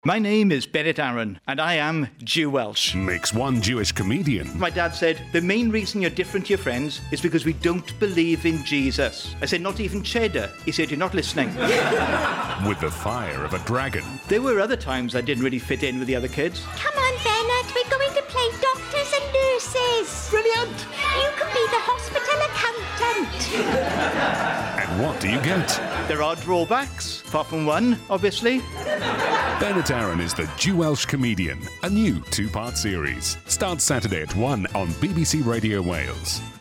My name is Bennett Aaron, and I am Jew Welsh. Makes one Jewish comedian. My dad said, the main reason you're different to your friends is because we don't believe in Jesus. I said, not even cheddar. He said, you're not listening. With the fire of a dragon. There were other times I didn't really fit in with the other kids. Come on, Bennett, we're going to play doctors and nurses. Brilliant! You can be the hospital accountant. And what do you get? There are drawbacks, apart from one, obviously. Bennett Aaron is the Jew Welsh comedian, a new 2-part series. Starts Saturday at 1 on BBC Radio Wales.